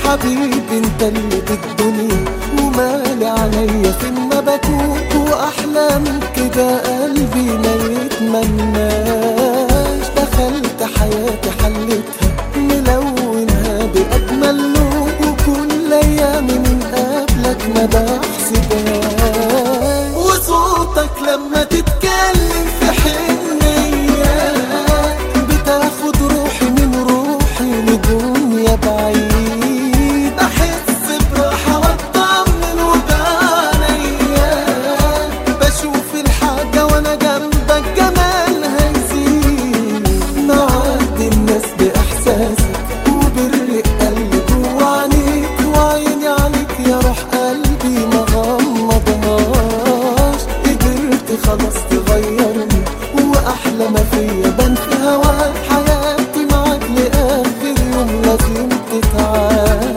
حبيبي انت اللي بالدنيا ومالي عليا فين ما بكون، واحلى من كده قلبي ما يتمناش. دخلت حياتي حلتها ملونها بأجمل لون، وكل ايامي من قبلك ما بحسبهاش. وصوتك لما تتكلم في حنية بتاخد روحي من روحي لدنيا بعيد. احس براحة واطمن وبعنيا بشوف الحاجة وانا جنبك جمالها يزيد. معدي الناس باحساسك وبرق قلبي جوا عينيك، وعيني عليك يا روح قلبي ما غمضهاش. قدرت خلاص تغيرني واحلى ما فيا بان في هواك. حياتي معاك لاخر يوم لازم تتعاش.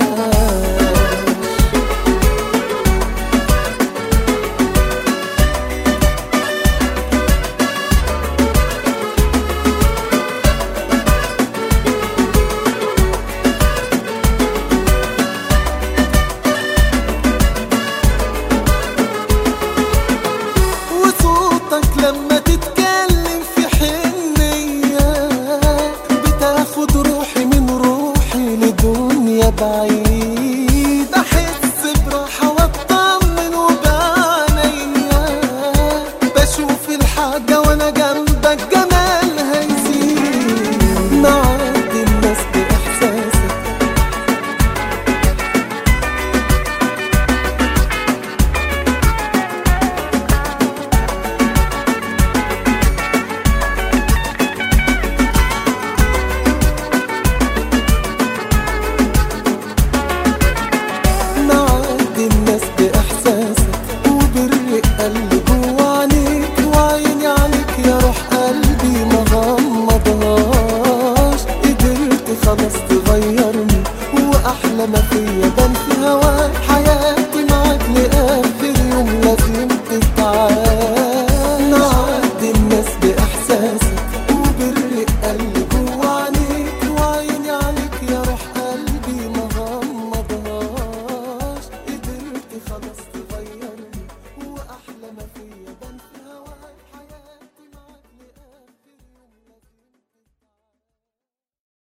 وصوتك لما تتكلم في حنية بتاخد روحي من روحي لدنيا بعيد. احس براحة واطمن وبعنيا بشوف الحاجة وانا جنبك جمالها يزيد. معدي الناس باحساسك معدي الناس باحساسك وبرق قلبي جوا عينيك، وعيني عليك يا روح قلبي ما غمضهاش. قدرت خلاص تغيرني واحلى ما فيا بان في هواك. حياتي معاك لاخر يوم